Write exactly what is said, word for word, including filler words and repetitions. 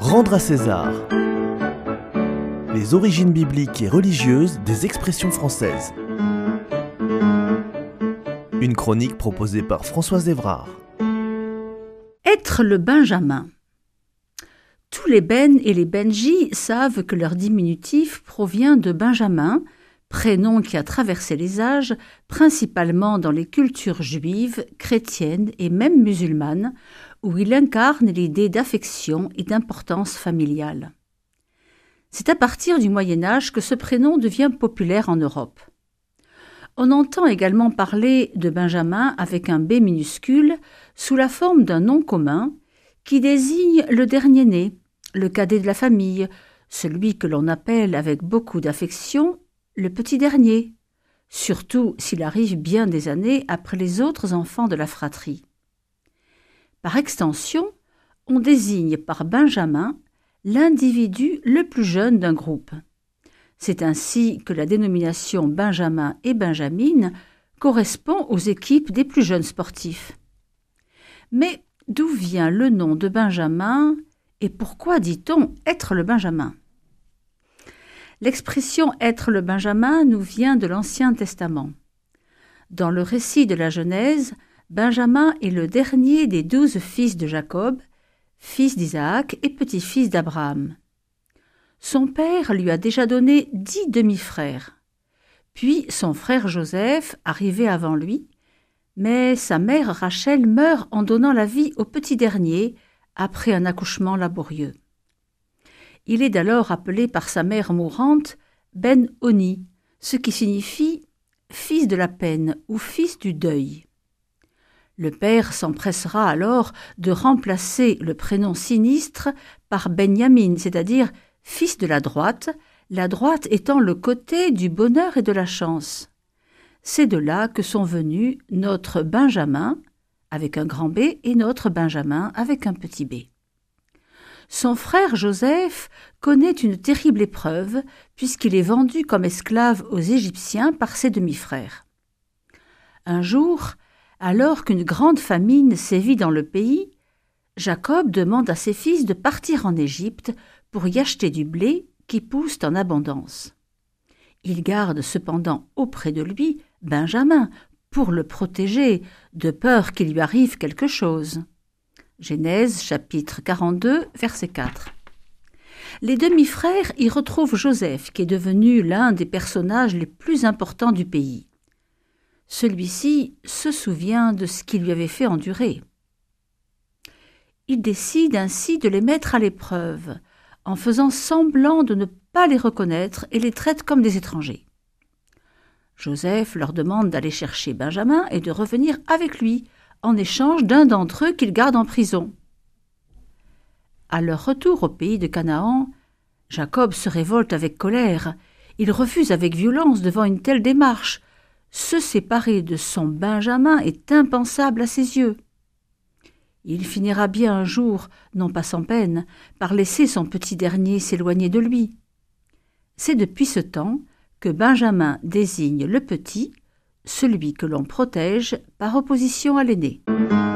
Rendre à César. Les origines bibliques et religieuses des expressions françaises. Une chronique proposée par Françoise Évrard. Être le Benjamin. Tous les Ben et les Benji savent que leur diminutif provient de Benjamin, prénom qui a traversé les âges, principalement dans les cultures juives, chrétiennes et même musulmanes, où il incarne l'idée d'affection et d'importance familiale. C'est à partir du Moyen Âge que ce prénom devient populaire en Europe. On entend également parler de Benjamin avec un B minuscule sous la forme d'un nom commun qui désigne le dernier-né, le cadet de la famille, celui que l'on appelle avec beaucoup d'affection le petit dernier, surtout s'il arrive bien des années après les autres enfants de la fratrie. Par extension, on désigne par Benjamin l'individu le plus jeune d'un groupe. C'est ainsi que la dénomination Benjamin et Benjamine correspond aux équipes des plus jeunes sportifs. Mais d'où vient le nom de Benjamin et pourquoi dit-on être le Benjamin ? L'expression « être le Benjamin » nous vient de l'Ancien Testament. Dans le récit de la Genèse, Benjamin est le dernier des douze fils de Jacob, fils d'Isaac et petit-fils d'Abraham. Son père lui a déjà donné dix demi-frères. Puis son frère Joseph, arrivé avant lui, mais sa mère Rachel meurt en donnant la vie au petit dernier après un accouchement laborieux. Il est alors appelé par sa mère mourante Ben-Oni, ce qui signifie « fils de la peine » ou « fils du deuil ». Le père s'empressera alors de remplacer le prénom sinistre par Benjamin, c'est-à-dire « fils de la droite », la droite étant le côté du bonheur et de la chance. C'est de là que sont venus notre Benjamin avec un grand B et notre Benjamin avec un petit b. Son frère Joseph connaît une terrible épreuve puisqu'il est vendu comme esclave aux Égyptiens par ses demi-frères. Un jour, alors qu'une grande famine sévit dans le pays, Jacob demande à ses fils de partir en Égypte pour y acheter du blé qui pousse en abondance. Il garde cependant auprès de lui Benjamin pour le protéger, de peur qu'il lui arrive quelque chose. Genèse chapitre quarante-deux, verset quatre. Les demi-frères y retrouvent Joseph, qui est devenu l'un des personnages les plus importants du pays. Celui-ci se souvient de ce qu'il lui avait fait endurer. Il décide ainsi de les mettre à l'épreuve, en faisant semblant de ne pas les reconnaître et les traite comme des étrangers. Joseph leur demande d'aller chercher Benjamin et de revenir avec lui, en échange d'un d'entre eux qu'il garde en prison. À leur retour au pays de Canaan, Jacob se révolte avec colère. Il refuse avec violence devant une telle démarche. Se séparer de son Benjamin est impensable à ses yeux. Il finira bien un jour, non pas sans peine, par laisser son petit dernier s'éloigner de lui. C'est depuis ce temps que Benjamin désigne le petit, celui que l'on protège par opposition à l'aîné.